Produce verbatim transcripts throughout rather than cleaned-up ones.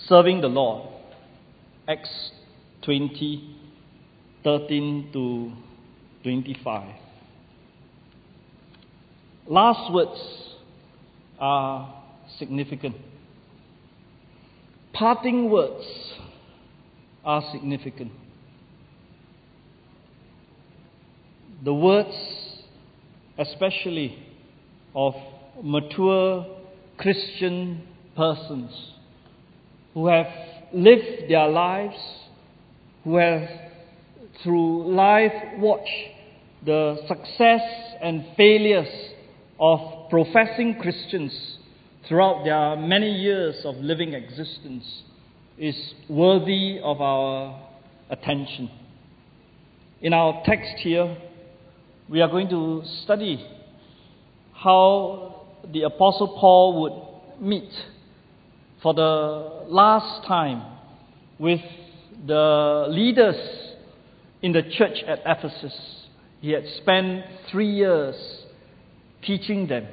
serving the Lord. Acts twenty, thirteen to twenty-five. Last words are significant. Parting words are significant. The words, especially of mature Christian persons who have lived their lives, who have through life watched the success and failures of professing Christians throughout their many years of living existence, is worthy of our attention. In our text here, we are going to study how the Apostle Paul would meet for the last time with the leaders in the church at Ephesus. He had spent three years teaching them,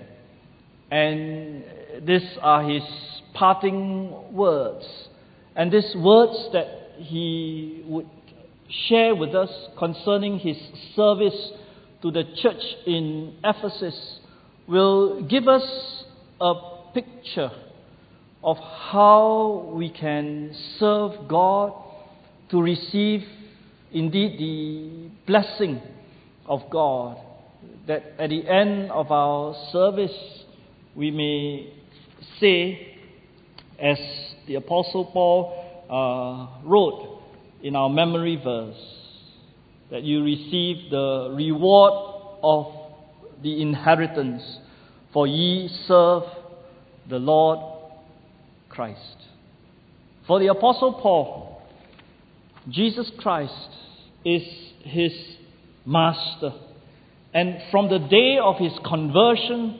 and these are his parting words. And these words that he would share with us concerning his service to the church in Ephesus will give us a picture of how we can serve God to receive indeed the blessing of God, that at the end of our service we may say, as the Apostle Paul uh, wrote in our memory verse, that you receive the reward of the inheritance, for ye serve the Lord Christ. For the Apostle Paul, Jesus Christ is his master. And from the day of his conversion,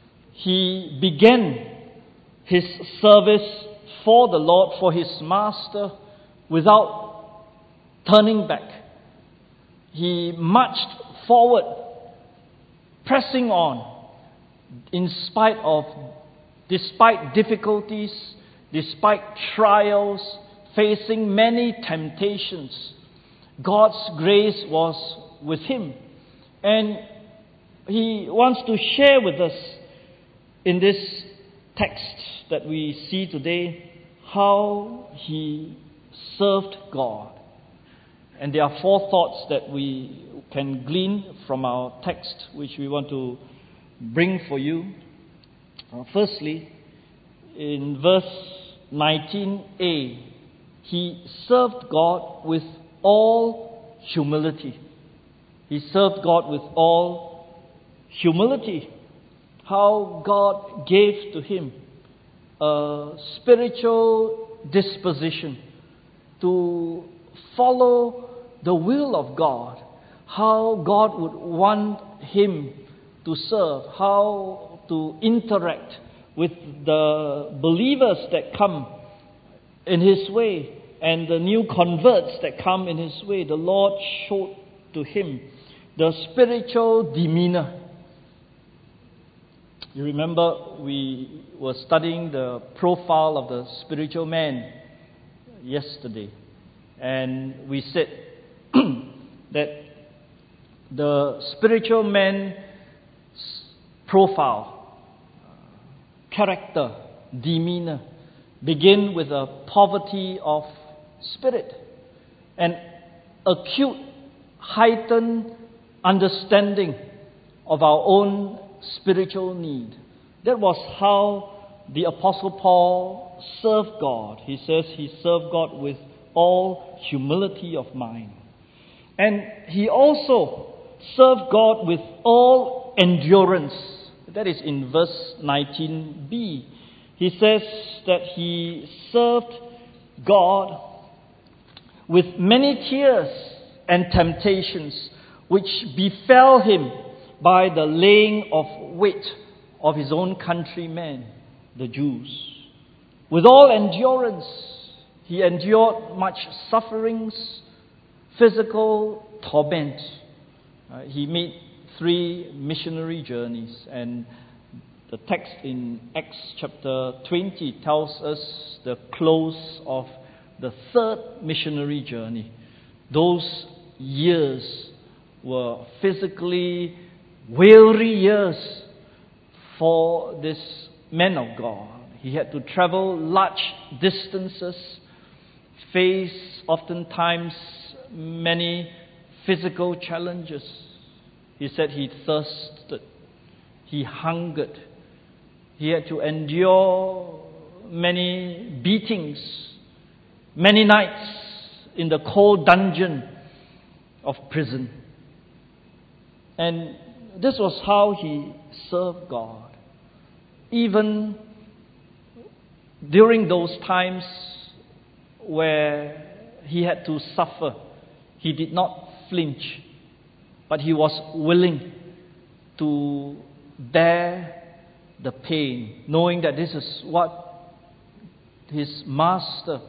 he began his service for the Lord, for his master, without turning back. He marched forward, pressing on, in spite of, despite difficulties, despite trials, facing many temptations. God's grace was with him. And he wants to share with us in this text that we see today how he served God. And there are four thoughts that we can glean from our text, which we want to bring for you. Uh, firstly, in verse nineteen a, he served God with all humility. He served God with all humility. How God gave to him a spiritual disposition to follow the will of God. How God would want him to serve. How to interact with the believers that come in his way and the new converts that come in his way. The Lord showed to him the spiritual demeanor. You remember we were studying the profile of the spiritual man yesterday, and we said that the spiritual man's profile, character, demeanor begin with a poverty of spirit, an acute, heightened understanding of our own spiritual need. That was how the Apostle Paul served God. He says he served God with all humility of mind. And he also served God with all endurance. That is in verse nineteen b. He says that he served God with many tears and temptations which befell him by the laying of wait of his own countrymen, the Jews. With all endurance, he endured much sufferings, physical torment. Uh, he made three missionary journeys, and The text in Acts chapter twenty tells us the close of the third missionary journey. Those years were physically weary years for this man of God. He had to travel large distances, face oftentimes many physical challenges. He said he thirsted, he hungered, he had to endure many beatings, many nights in the cold dungeon of prison. And this was how he served God. Even during those times where he had to suffer, he did not flinch, but he was willing to bear the pain, knowing that this is what his master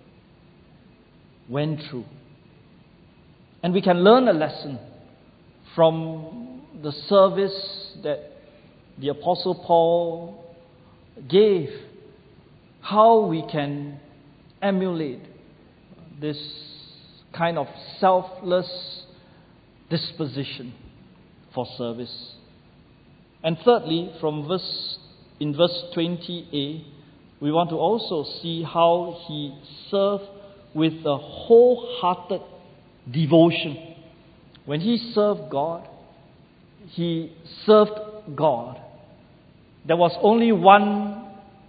went through. And we can learn a lesson from the service that the Apostle Paul gave, how we can emulate this kind of selfless disposition for service. And thirdly, from verse in verse twenty a, we want to also see how he served with a wholehearted devotion. When he served God, he served God. There was only one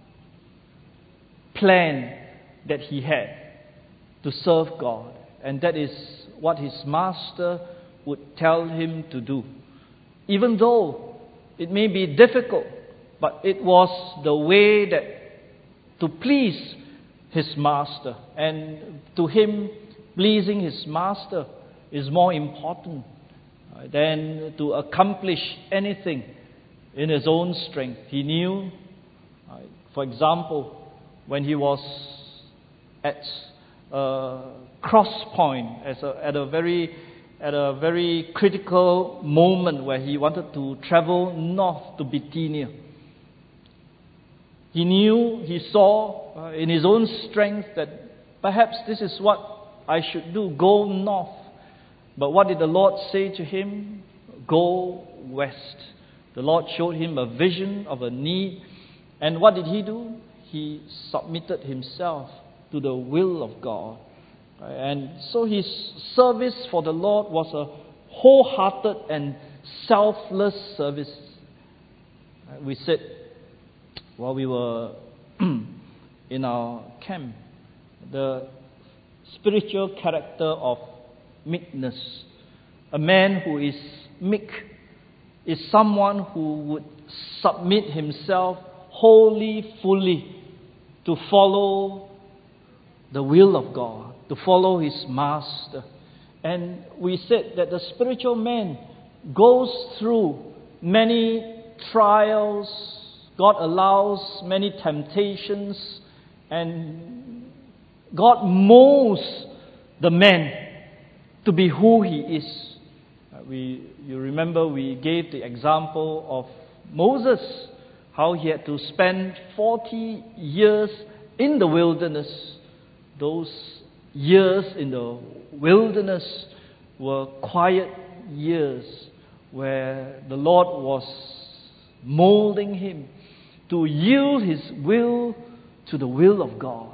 plan that he had to serve God, and that is what his master would tell him to do. Even though it may be difficult, but it was the way that to please his master. And to him, pleasing his master is more important than to accomplish anything in his own strength. He knew, for example, when he was at a cross point, as a, at a very at a very critical moment where he wanted to travel north to Bithynia. He knew, he saw uh, in his own strength that perhaps this is what I should do, go north. But what did the Lord say to him? Go west. The Lord showed him a vision of a need. And what did he do? He submitted himself to the will of God. And so his service for the Lord was a wholehearted and selfless service. We said while we were in our camp, the spiritual character of meekness. A man who is meek is someone who would submit himself wholly, fully to follow the will of God, to follow his master. And we said that the spiritual man goes through many trials. God allows many temptations, and God molds the man to be who he is. We, you remember we gave the example of Moses, how he had to spend forty years in the wilderness. Those years in the wilderness were quiet years where the Lord was molding him to yield his will to the will of God.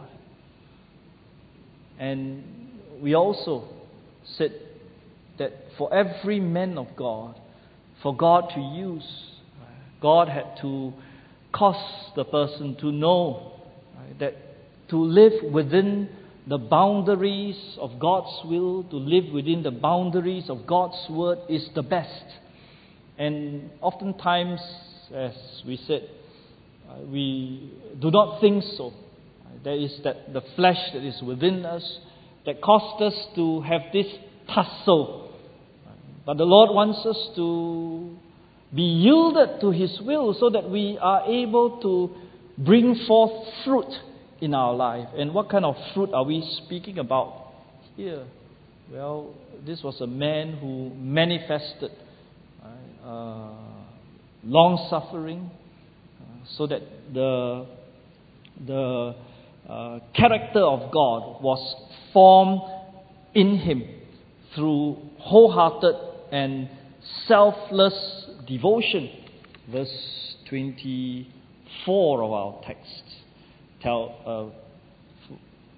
And we also said that for every man of God, for God to use, God had to cause the person to know that to live within the boundaries of God's will, to live within the boundaries of God's word is the best. And oftentimes, as we said, uh, we do not think so. There is that the flesh that is within us that causes us to have this tussle. But the Lord wants us to be yielded to His will so that we are able to bring forth fruit in our life. And what kind of fruit are we speaking about here? Well, this was a man who manifested uh, long suffering, so that the, the uh, character of God was formed in him through wholehearted and selfless devotion. Verse twenty-four of our text tell uh,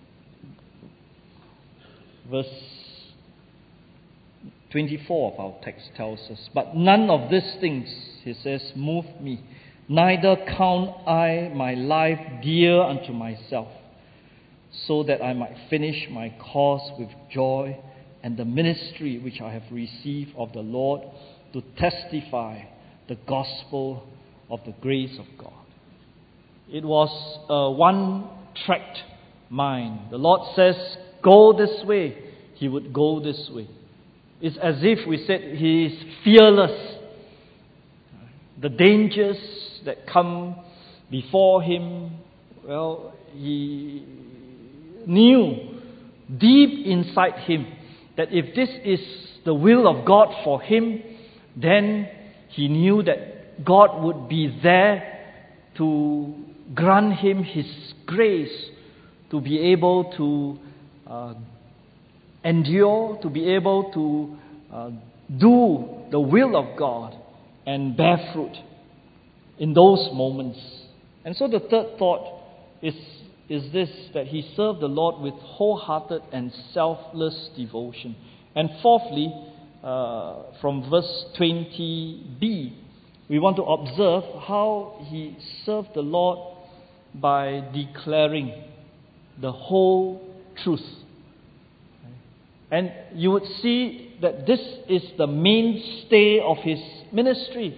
verse twenty-four of our text tells us, "But none of these things," he says, "move me, neither count I my life dear unto myself, so that I might finish my course with joy and the ministry which I have received of the Lord to testify the gospel of the grace of God." It was a one-tracked mind. The Lord says, "Go this way," he would go this way. It's as if we said he is fearless. The dangers that come before him, well, he knew deep inside him that if this is the will of God for him, then he knew that God would be there to grant him His grace to be able to uh, endure, to be able to uh, do the will of God and bear fruit in those moments. And so the third thought is, is this, that he served the Lord with wholehearted and selfless devotion. And fourthly, uh, from verse twenty b, we want to observe how he served the Lord by declaring the whole truth. And you would see that this is the mainstay of his ministry.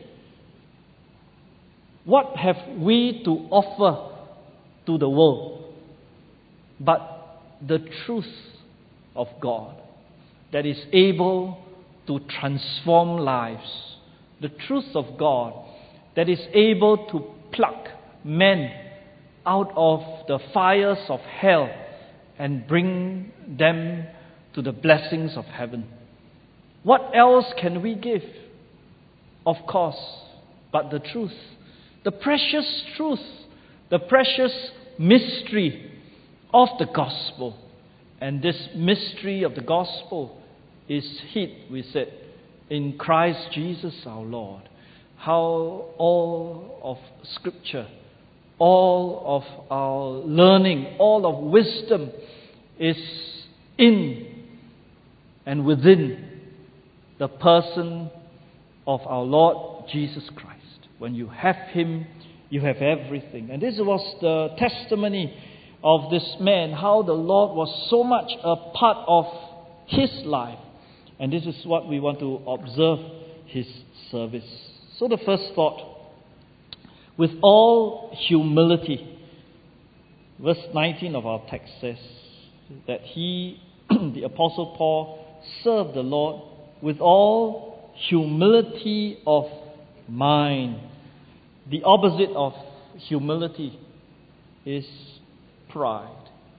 What have we to offer to the world but the truth of God that is able to transform lives? The truth of God that is able to pluck men out of the fires of hell and bring them to the blessings of heaven. What else can we give? Of course, but the truth. The precious truth. The precious mystery of the gospel. And this mystery of the gospel is hid, we said, in Christ Jesus our Lord. How all of Scripture, all of our learning, all of wisdom is in and within the person of our Lord Jesus Christ. When you have Him, you have everything. And this was the testimony of this man, how the Lord was so much a part of his life. And this is what we want to observe his service. So the first thought, with all humility, verse nineteen of our text says that he, the Apostle Paul, served the Lord with all humility of mind. The opposite of humility is pride.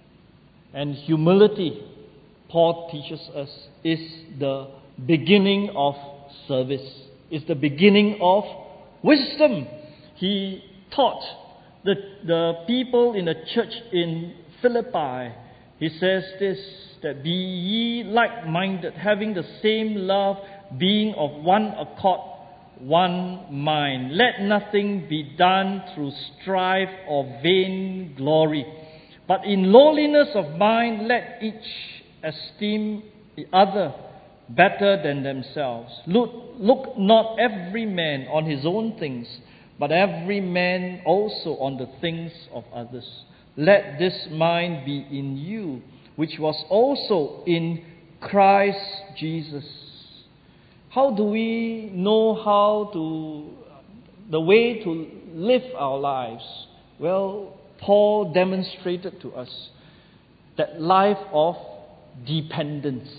And humility, Paul teaches us, is the beginning of service. It's the beginning of wisdom. He taught the, the people in the church in Philippi, he says this, that be ye like-minded, having the same love, being of one accord, one mind. Let nothing be done through strife or vain glory, but in lowliness of mind let each esteem the other better than themselves. Look, look not every man on his own things, but every man also on the things of others. Let this mind be in you, which was also in Christ Jesus. How do we know how to, the way to live our lives? Well, Paul demonstrated to us that life of dependence.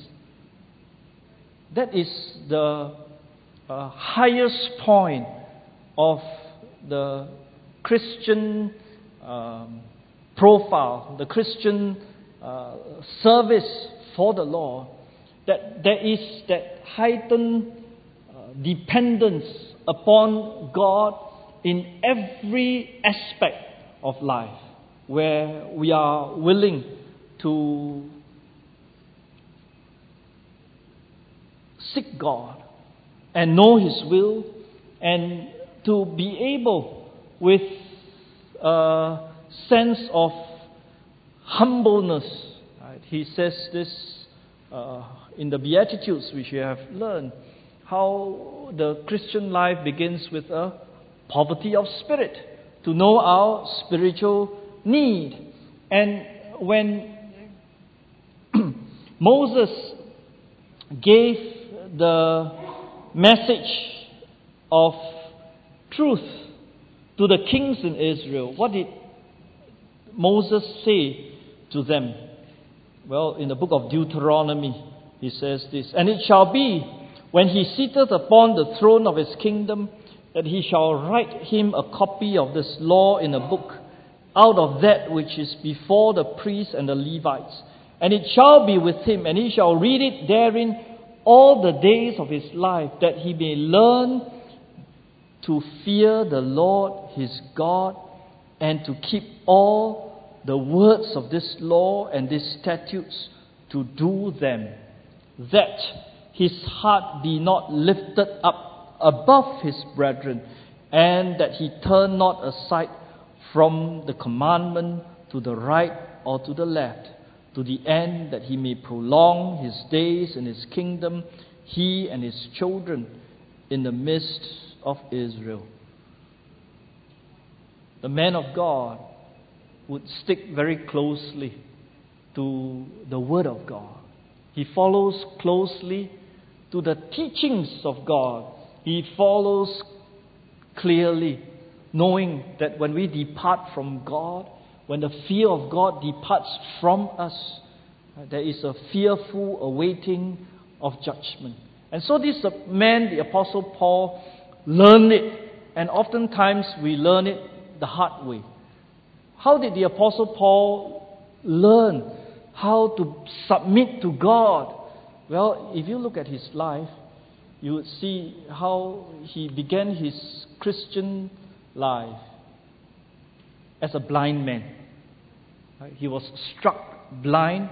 That is the uh, highest point of the Christian um, profile, the Christian uh, service for the Lord. That there is that heightened uh, dependence upon God in every aspect of life, where we are willing to seek God and know His will, and to be able, with a sense of humbleness. Right? He says this uh, in the Beatitudes, which we have learned, how the Christian life begins with a poverty of spirit, to know our spiritual need. And when Moses gave the message of truth to the kings in Israel, what did Moses say to them? Well, in the book of Deuteronomy, he says this: "And it shall be, when he sitteth upon the throne of his kingdom, that he shall write him a copy of this law in a book, out of that which is before the priests and the Levites. And it shall be with him, and he shall read it therein all the days of his life, that he may learn to fear the Lord his God, and to keep all the words of this law and these statutes, to do them, that his heart be not lifted up above his brethren, and that he turn not aside from the commandment to the right or to the left, to the end that he may prolong his days in his kingdom, he and his children in the midst of Israel." The man of God would stick very closely to the Word of God. He follows closely to the teachings of God. He follows clearly, knowing that when we depart from God, when the fear of God departs from us, there is a fearful awaiting of judgment. And so this man, the Apostle Paul, learned it, and oftentimes we learn it the hard way. How did the Apostle Paul learn how to submit to God? Well, if you look at his life, you would see how he began his Christian life as a blind man. Right? He was struck blind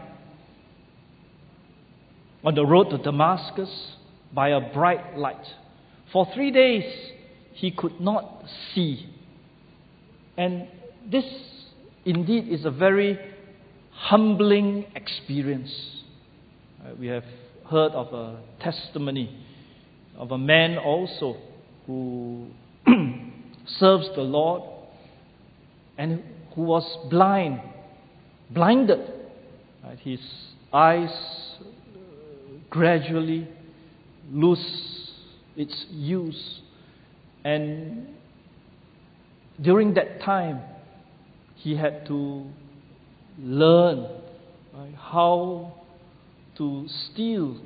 on the road to Damascus by a bright light. For three days he could not see. And this indeed is a very humbling experience. Right? We have heard of a testimony of a man also who serves the Lord and who was blind, blinded. Right? His eyes gradually lose its use, and during that time he had to learn right, how to still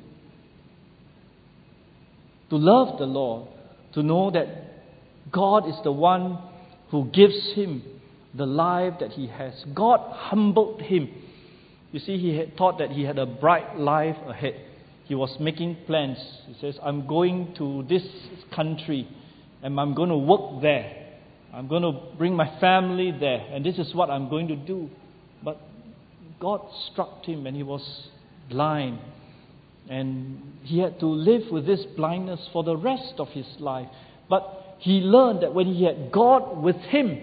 to love the Lord, to know that God is the one who gives him the life that he has. God humbled him. You see, he had thought that he had a bright life ahead. He was making plans. He says, "I'm going to this country and I'm going to work there. I'm going to bring my family there, and this is what I'm going to do." But God struck him and he was blind. And he had to live with this blindness for the rest of his life. But he learned that when he had God with him,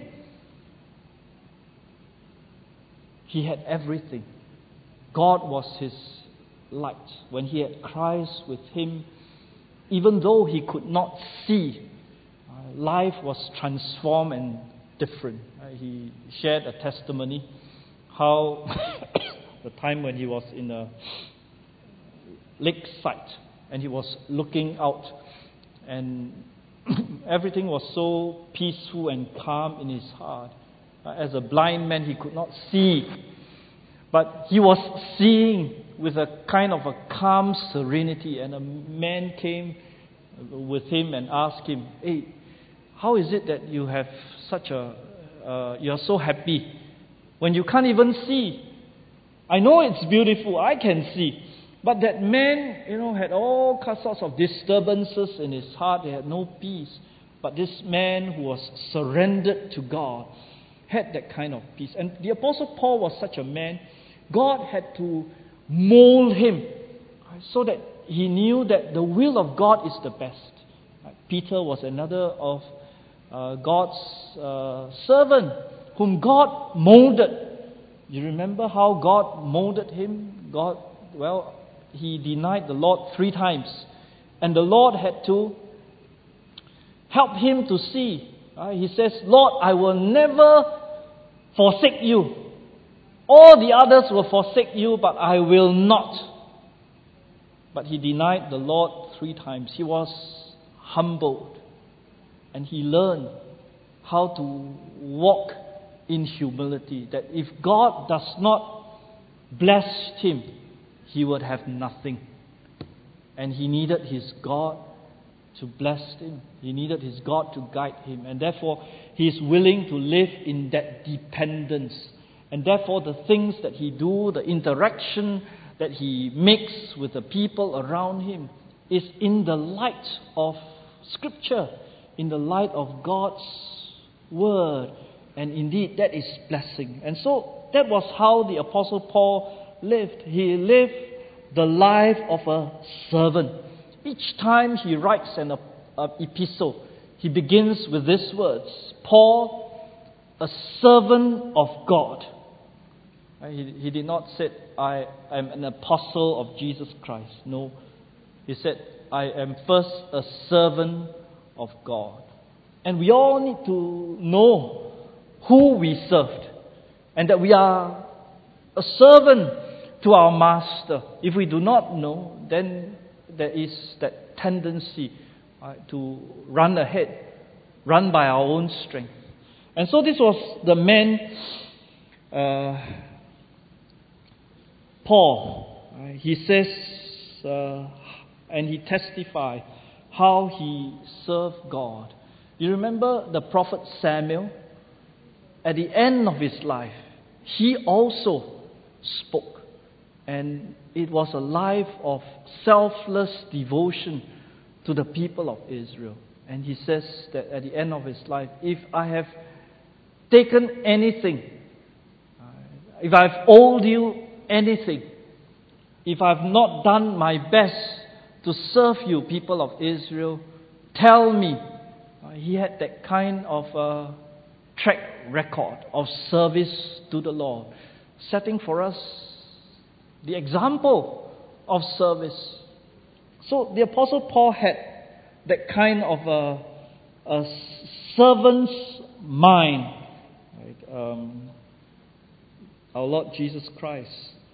he had everything. God was his light. When he had Christ with him, even though he could not see, uh, life was transformed and different. Uh, he shared a testimony how the time when he was in a lakeside and he was looking out, and everything was so peaceful and calm in his heart. Uh, as a blind man, he could not see, but he was seeing with a kind of a calm serenity. And a man came with him and asked him, "Hey, how is it that you have such a, uh, you are so happy when you can't even see? I know it's beautiful, I can see." But that man, you know, had all sorts of disturbances in his heart. He had no peace. But this man who was surrendered to God had that kind of peace. And the Apostle Paul was such a man. God had to mold him so that he knew that the will of God is the best. Peter was another of uh, God's uh, servant whom God molded. You remember how God molded him? God, well, he denied the Lord three times. And the Lord had to help him to see. Uh, he says, Lord, I will never forsake you. All the others will forsake you, but I will not. But he denied the Lord three times. He was humbled. And he learned how to walk in humility. That if God does not bless him, he would have nothing. And he needed his God to bless him. He needed his God to guide him. And therefore, he is willing to live in that dependence. And therefore, the things that he do, the interaction that he makes with the people around him is in the light of Scripture, in the light of God's Word. And indeed, that is blessing. And so, that was how the Apostle Paul lived. He lived the life of a servant. Each time he writes an uh, epistle, he begins with these words, Paul, a servant of God. He, he did not say, I am an apostle of Jesus Christ. No. He said, I am first a servant of God. And we all need to know who we served. And that we are a servant to our master. If we do not know, then there is that tendency uh, to run ahead, run by our own strength. And so this was the man, uh, Paul. Uh, he says, uh, and he testified how he served God. You remember the prophet Samuel? At the end of his life, he also spoke. And it was a life of selfless devotion to the people of Israel. And he says that at the end of his life, if I have taken anything, if I've owed you anything, if I've not done my best to serve you, people of Israel, tell me. He had that kind of uh, track record of service to the Lord, setting for us the example of service. So the Apostle Paul had that kind of a, a servant's mind. Right? Um, our Lord Jesus Christ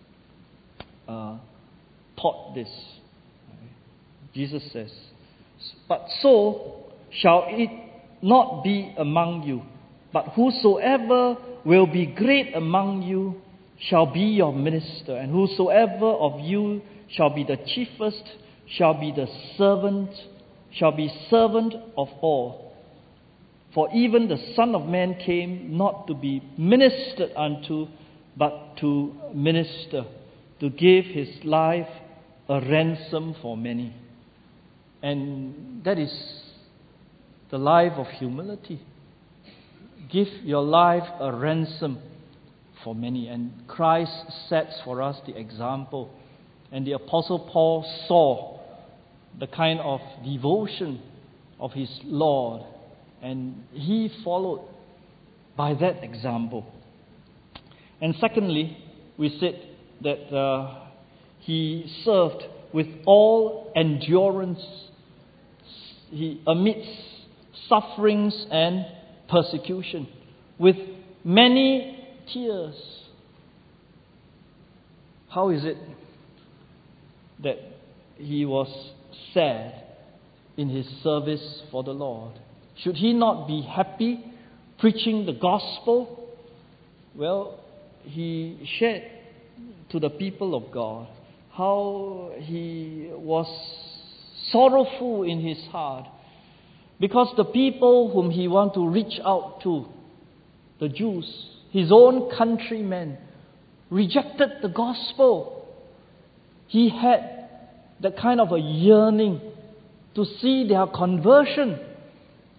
uh, taught this. Right? Jesus says, but so shall it not be among you, but whosoever will be great among you shall be your minister, and whosoever of you shall be the chiefest shall be the servant, shall be servant of all. For even the Son of Man came not to be ministered unto, but to minister, to give his life a ransom for many. And that is the life of humility. Give your life a ransom for many. And Christ sets for us the example. And the Apostle Paul saw the kind of devotion of his Lord. And he followed by that example. And secondly, we said that uh, he served with all endurance he amidst sufferings and persecution, with many tears. How is it that he was sad in his service for the Lord? Should he not be happy preaching the gospel? Well, he shared to the people of God how he was sorrowful in his heart because the people whom he wanted to reach out to, the Jews, his own countrymen, rejected the gospel. He had that kind of a yearning to see their conversion.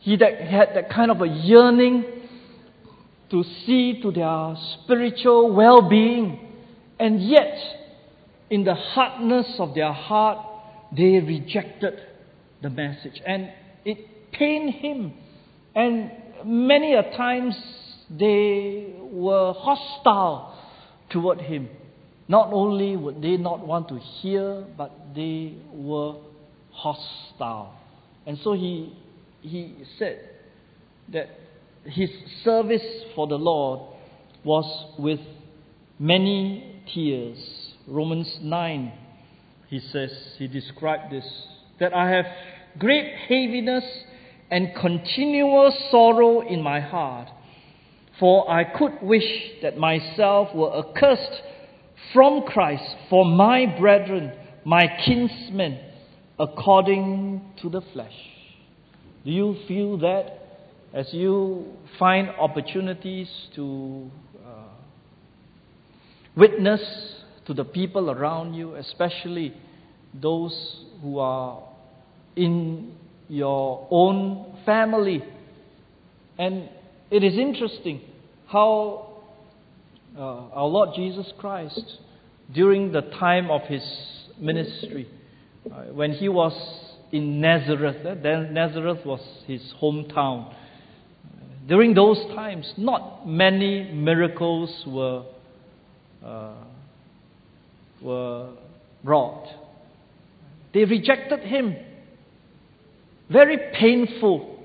he that had that kind of a yearning to see to their spiritual well-being, and yet in the hardness of their heart they rejected the message, and it pained him, and many a times they were hostile toward him. Not only would they not want to hear, but they were hostile. And so he he said that his service for the Lord was with many tears. Romans nine, he says, he described this, that I have great heaviness and continual sorrow in my heart, for I could wish that myself were accursed from Christ for my brethren, my kinsmen, according to the flesh. Do you feel that as you find opportunities to uh, witness to the people around you, especially those who are in your own family? And it is interesting how uh, our Lord Jesus Christ, during the time of His ministry, uh, when He was in Nazareth, uh, then Nazareth was His hometown. During those times, not many miracles were uh, were wrought. They rejected Him. Very painful.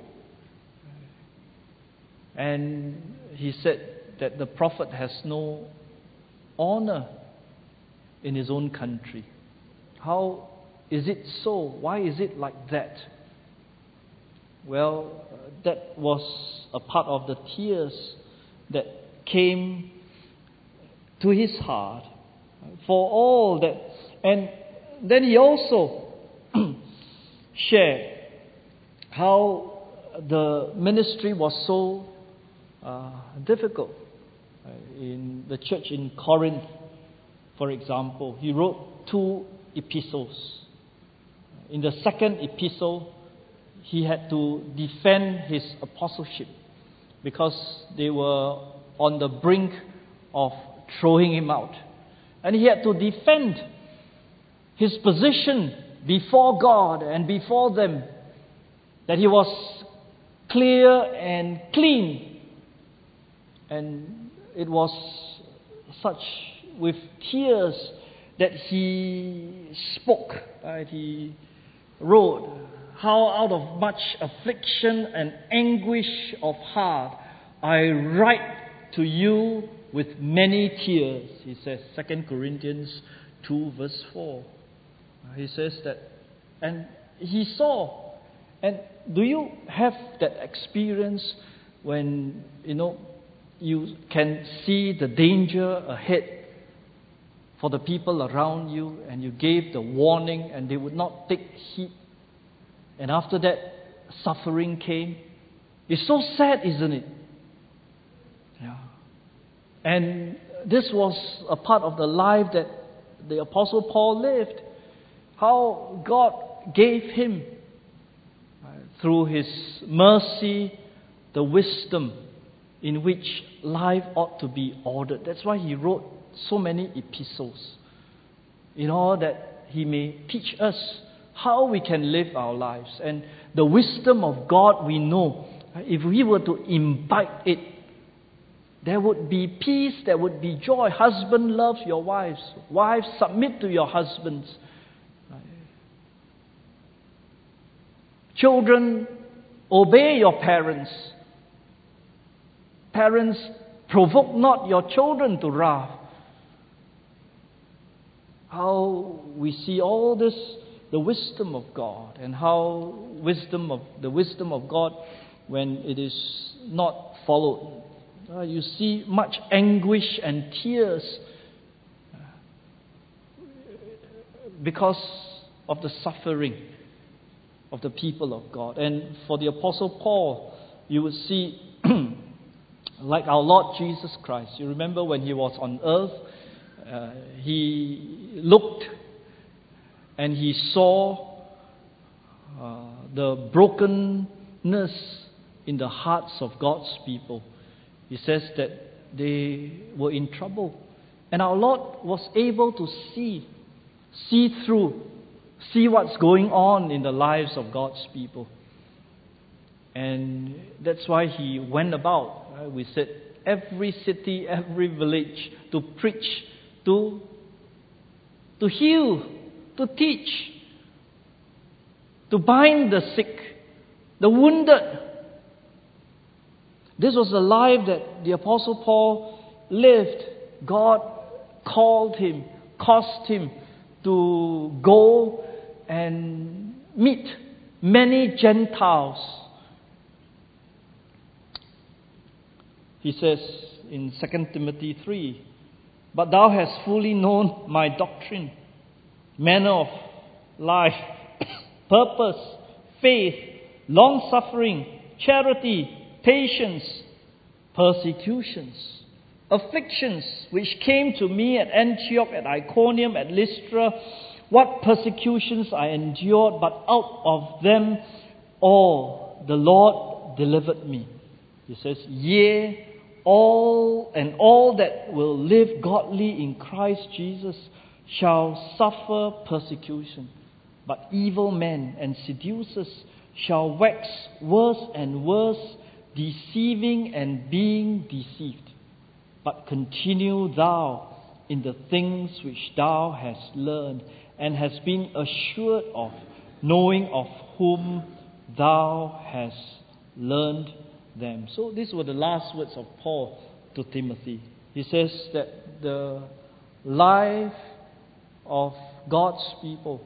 And He said that the prophet has no honor in his own country. How is it so? Why is it like that? Well, that was a part of the tears that came to his heart for all that. And then he also shared how the ministry was so uh, difficult. In the church in Corinth, for example, he wrote two epistles. In the second epistle, he had to defend his apostleship because they were on the brink of throwing him out. And he had to defend his position before God and before them, that he was clear and clean. And it was such with tears that he spoke, right? He wrote, how out of much affliction and anguish of heart I write to you with many tears. He says, Second Corinthians two verse four. He says that, and he saw, and do you have that experience when, you know, you can see the danger ahead for the people around you, and you gave the warning and they would not take heed, and after that suffering came? It's so sad, isn't it? Yeah. And this was a part of the life that the Apostle Paul lived. How God gave him, through His mercy, the wisdom in which life ought to be ordered. That's why he wrote so many epistles, in order that he may teach us how we can live our lives. And the wisdom of God, we know, if we were to imbibe it, there would be peace, there would be joy. Husband loves your wives. Wives, submit to your husbands. Children, obey your parents. Parents, provoke not your children to wrath. How we see all this, the wisdom of God, and how wisdom of the wisdom of God, when it is not followed, uh, you see much anguish and tears because of the suffering of the people of God. And for the Apostle Paul, you would see like our Lord Jesus Christ. You remember when He was on earth, uh, He looked and He saw uh, the brokenness in the hearts of God's people. He says that they were in trouble. And our Lord was able to see, see through, see what's going on in the lives of God's people. And that's why He went about, right? We said, every city, every village, to preach, to, to heal, to teach, to bind the sick, the wounded. This was the life that the Apostle Paul lived. God called him, caused him to go and meet many Gentiles. He says in Second Timothy three, "But thou hast fully known my doctrine, manner of life, purpose, faith, long-suffering, charity, patience, persecutions, afflictions, which came to me at Antioch, at Iconium, at Lystra, what persecutions I endured, but out of them all the Lord delivered me." He says, "Yea, all and all that will live godly in Christ Jesus shall suffer persecution. But evil men and seducers shall wax worse and worse, deceiving and being deceived. But continue thou in the things which thou hast learned and hast been assured of, knowing of whom thou hast learned them." So these were the last words of Paul to Timothy. He says that the life of God's people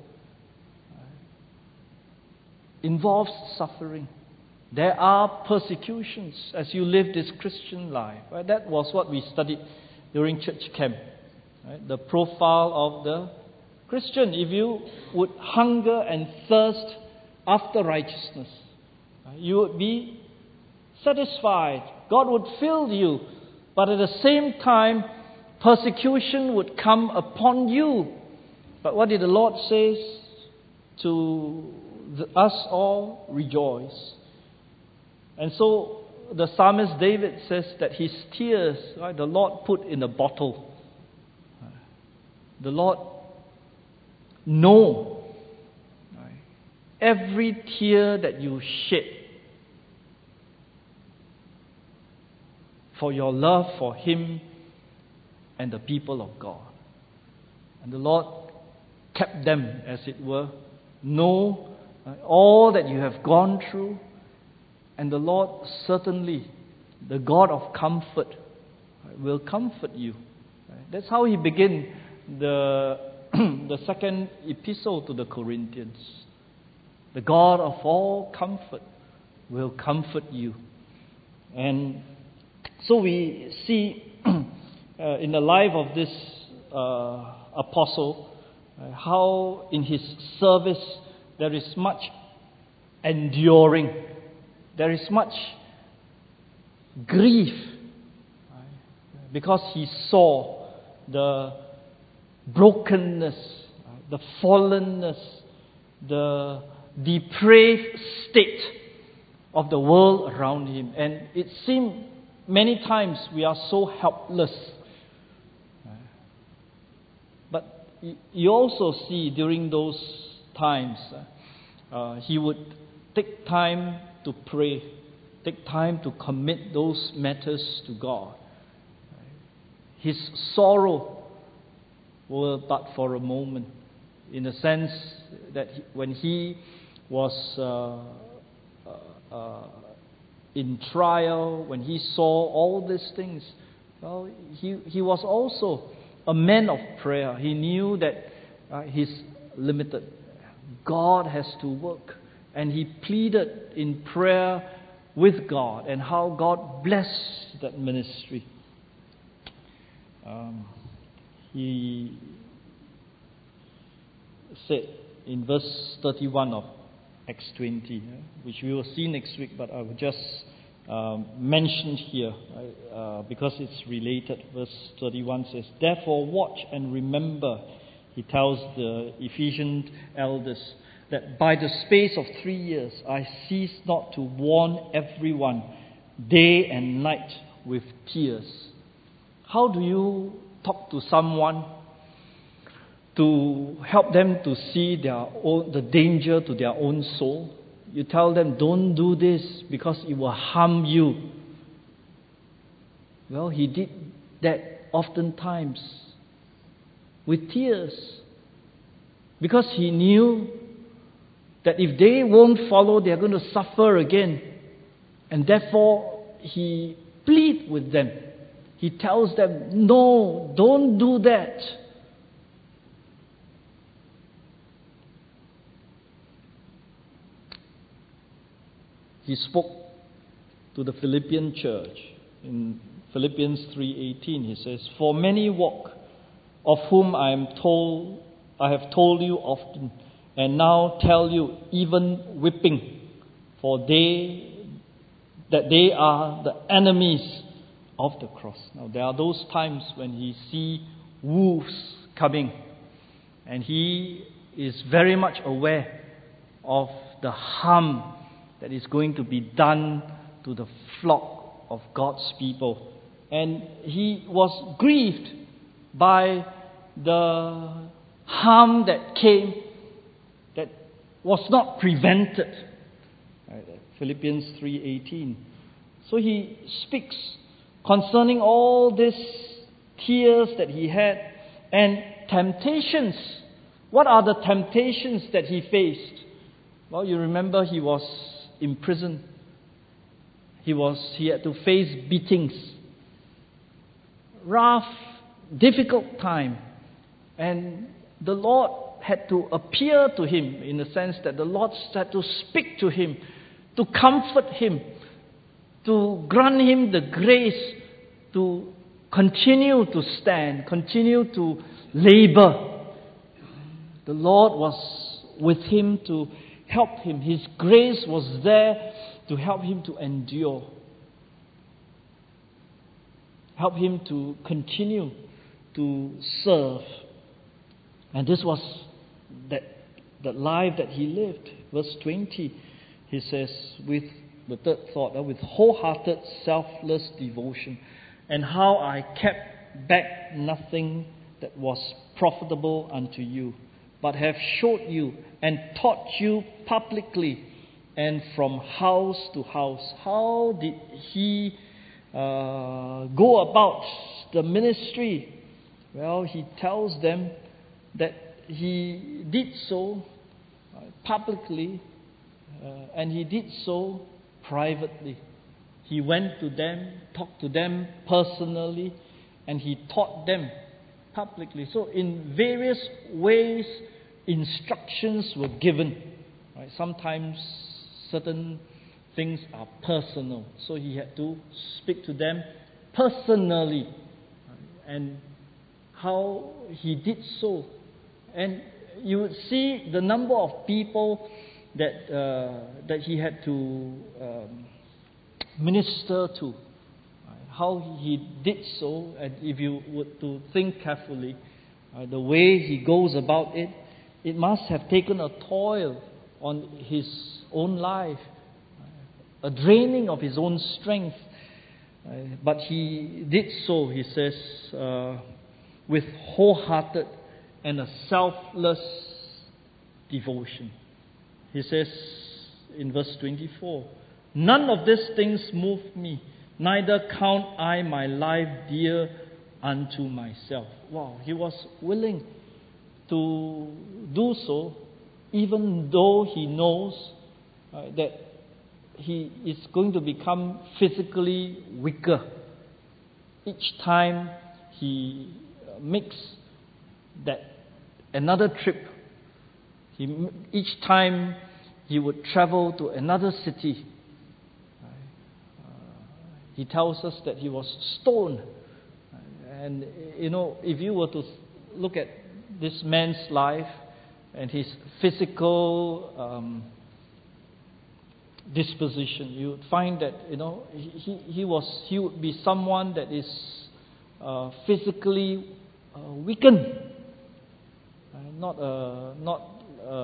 involves suffering. There are persecutions as you live this Christian life. Right? That was what we studied during church camp. Right? The profile of the Christian. If you would hunger and thirst after righteousness, right, you would be satisfied. God would fill you. But at the same time, persecution would come upon you. But what did the Lord say to the, us all? Rejoice. And so the psalmist David says that his tears, right, the Lord put in a bottle. The Lord know, right, every tear that you shed for your love for Him and the people of God. And the Lord kept them, as it were, know, right, all that you have gone through. And the Lord certainly, the God of comfort, right, will comfort you. Right? That's how He began the, the second epistle to the Corinthians. The God of all comfort will comfort you. And so we see uh, in the life of this uh, apostle, uh, how in his service there is much enduring. There is much grief, right? Because he saw the brokenness, right? The fallenness, the depraved state of the world around him. And it seemed many times we are so helpless. Right? But you also see during those times, uh, he would take time to pray, take time to commit those matters to God. His sorrow were but for a moment, in the sense that he, when he was uh, uh, uh, in trial, when he saw all these things, well, he, he was also a man of prayer. He knew that uh, he's limited. God has to work. And he pleaded in prayer with God, and how God blessed that ministry. Um, he said in verse thirty-one of Acts twenty, which we will see next week, but I will just um, mention here uh, because it's related. Verse thirty-one says, "Therefore watch and remember," he tells the Ephesian elders, that by the space of three years I cease not to warn everyone day and night with tears. How do you talk to someone to help them to see their own, the danger to their own soul? You tell them, don't do this because it will harm you. Well, he did that oftentimes with tears, because he knew that if they won't follow, they are going to suffer again. And therefore, he pleads with them. He tells them, no, don't do that. He spoke to the Philippian church. In Philippians three eighteen, he says, "For many walk, of whom I am told, I have told you often, and now tell you, even whipping, for they that they are the enemies of the cross." Now there are those times when he sees wolves coming, and he is very much aware of the harm that is going to be done to the flock of God's people. And he was grieved by the harm that came that was not prevented. Right, Philippians three eighteen. So he speaks concerning all these tears that he had and temptations. What are the temptations that he faced? Well, you remember he was in prison. He was he had to face beatings. Rough, difficult time. And the Lord had to appear to him, in the sense that the Lord had to speak to him, to comfort him, to grant him the grace to continue to stand, continue to labor. The Lord was with him to help him. His grace was there to help him to endure, help him to continue to serve. And this was that, that life that he lived. Verse twenty, he says, with the third thought, uh, with wholehearted, selfless devotion, and how I kept back nothing that was profitable unto you, but have showed you and taught you publicly and from house to house. How did he uh, go about the ministry? Well, he tells them that he did so uh, publicly uh, and he did so privately. He went to them, talked to them personally, and he taught them publicly. So in various ways, instructions were given. Right? Sometimes certain things are personal, so he had to speak to them personally, and how he did so. And you would see the number of people that uh, that he had to um, minister to, right? How he did so. And if you were to think carefully, uh, the way he goes about it, it must have taken a toll on his own life, a draining of his own strength. Uh, but he did so, he says, uh, with wholehearted and a selfless devotion. He says in verse twenty-four, "None of these things move me, neither count I my life dear unto myself." Wow, he was willing to do so, even though he knows uh, that he is going to become physically weaker each time he uh, makes that another trip. He, each time he would travel to another city, uh, he tells us that he was stoned. And you know, if you were to look at this man's life and his physical um, disposition, you would find that you know he he was he would be someone that is uh, physically uh, weakened, uh, not a not a,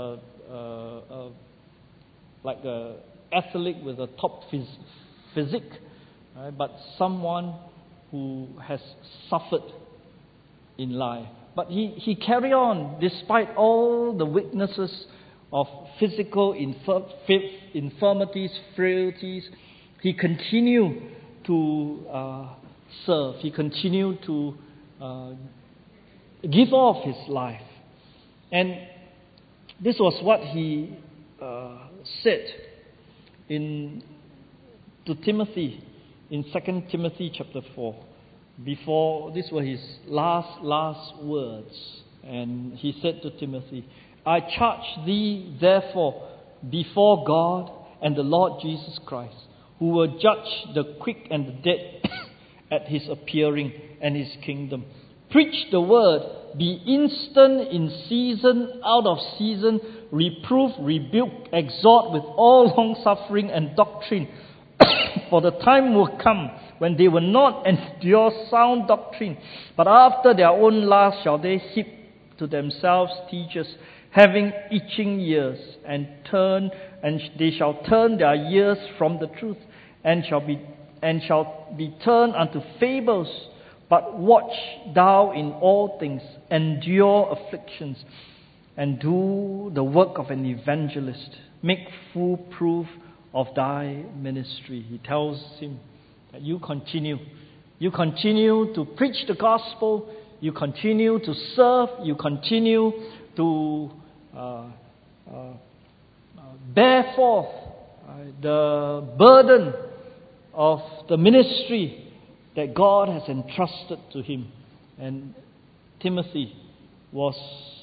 uh, uh, like a athlete with a top phys- physique, right? But someone who has suffered in life. But he, he carried on despite all the weaknesses of physical infir- infirmities, frailties. He continued to uh, serve. He continued to uh, give off his life. And this was what he uh, said in to Timothy in Second Timothy chapter four. Before, these were his last, last words. And he said to Timothy, I charge thee therefore before God and the Lord Jesus Christ, who will judge the quick and the dead at his appearing and his kingdom. Preach the word, be instant in season, out of season, reprove, rebuke, exhort with all long suffering and doctrine. For the time will come when they will not endure sound doctrine, but after their own lust shall they heap to themselves teachers, having itching ears, and turn, and they shall turn their ears from the truth, and shall be and shall be turned unto fables. But watch thou in all things, endure afflictions, and do the work of an evangelist. Make full proof of thy ministry. He tells him that you continue. You continue to preach the gospel. You continue to serve. You continue to uh, uh, bear forth uh, the burden of the ministry that God has entrusted to him. And Timothy was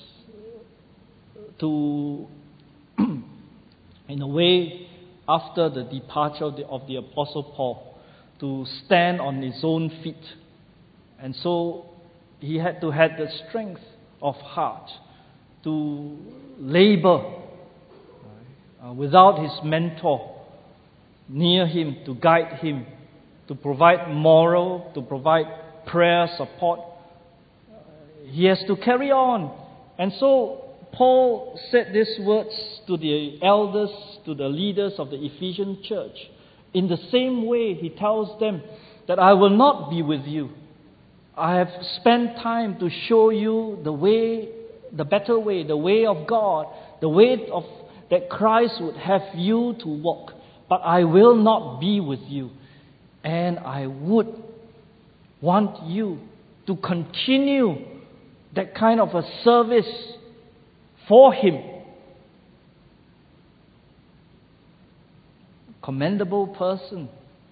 to, in a way, after the departure of the, of the Apostle Paul, to stand on his own feet. And so he had to have the strength of heart to labor uh, without his mentor near him to guide him, to provide moral, to provide prayer support. He has to carry on. And so Paul said these words to the elders, to the leaders of the Ephesian church. In the same way, he tells them that I will not be with you. I have spent time to show you the way, the better way, the way of God, the way of that Christ would have you to walk. But I will not be with you. And I would want you to continue that kind of a service for Him. Commendable person.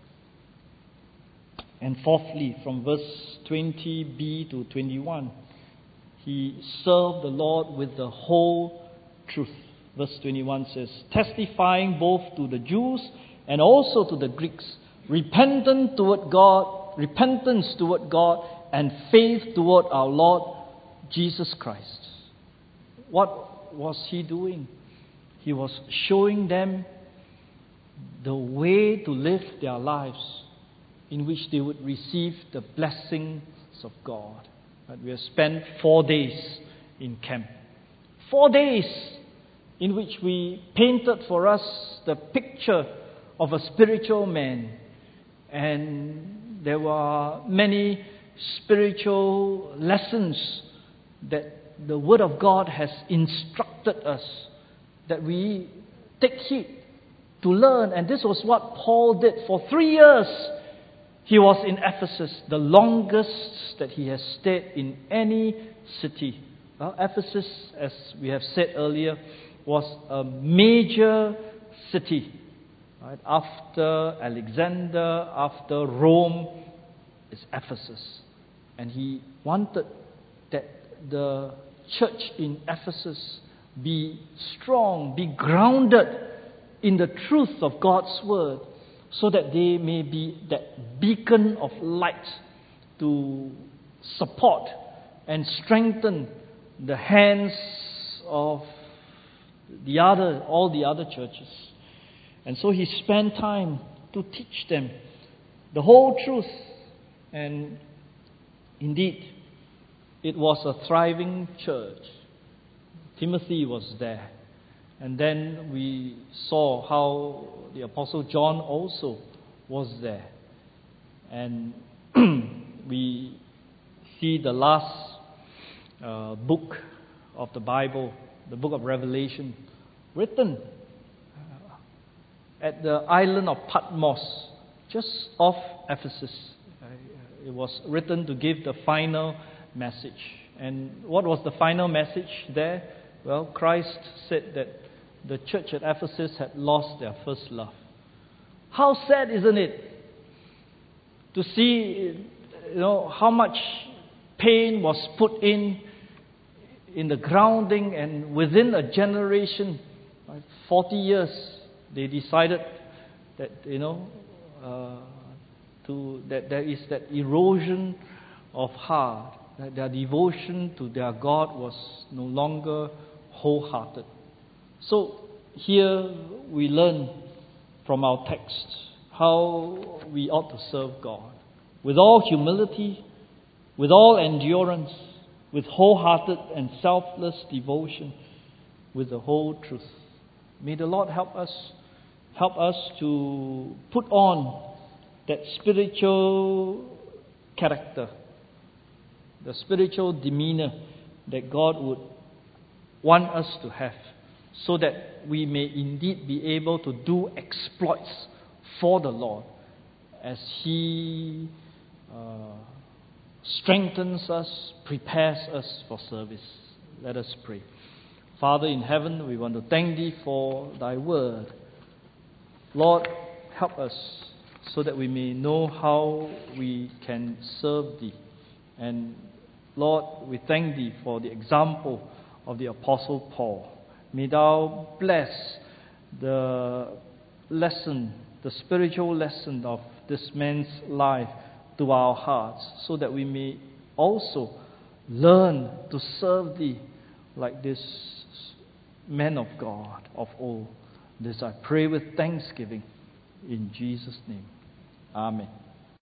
And fourthly, from verse twenty b to twenty-one, he served the Lord with the whole truth. Verse twenty-one says, testifying both to the Jews and also to the Greeks, repentant toward God, repentance toward God, and faith toward our Lord Jesus Christ. What was he doing? He was showing them the way to live their lives in which they would receive the blessings of God. But we have spent four days in camp. Four days in which we painted for us the picture of a spiritual man. And there were many spiritual lessons that the Word of God has instructed us that we take heed to learn. And this was what Paul did for three years. He was in Ephesus, the longest that he has stayed in any city. Well, Ephesus, as we have said earlier, was a major city. Right? After Alexander, after Rome, is Ephesus. And he wanted that the church in Ephesus be strong, be grounded in the truth of God's Word, so that they may be that beacon of light to support and strengthen the hands of the other, all the other churches. And so he spent time to teach them the whole truth. And indeed, it was a thriving church. Timothy was there. And then we saw how the Apostle John also was there. And we see the last uh, book of the Bible, the book of Revelation, written at the island of Patmos, just off Ephesus. It was written to give the final message. And what was the final message there? Well, Christ said that the church at Ephesus had lost their first love. How sad, isn't it, to see, you know, how much pain was put in in the grounding, and within a generation, like forty years, they decided that, you know, uh, to that there is that erosion of heart, that their devotion to their God was no longer wholehearted. So here we learn from our text how we ought to serve God with all humility, with all endurance, with wholehearted and selfless devotion, with the whole truth. May the Lord help us, help us to put on that spiritual character, the spiritual demeanor that God would want us to have, so that we may indeed be able to do exploits for the Lord as He uh, strengthens us, prepares us for service. Let us pray. Father in heaven, we want to thank Thee for Thy word. Lord, help us so that we may know how we can serve Thee. And Lord, we thank Thee for the example of the Apostle Paul. May Thou bless the lesson, the spiritual lesson of this man's life to our hearts, so that we may also learn to serve Thee like this man of God of old. This I pray with thanksgiving in Jesus' name. Amen.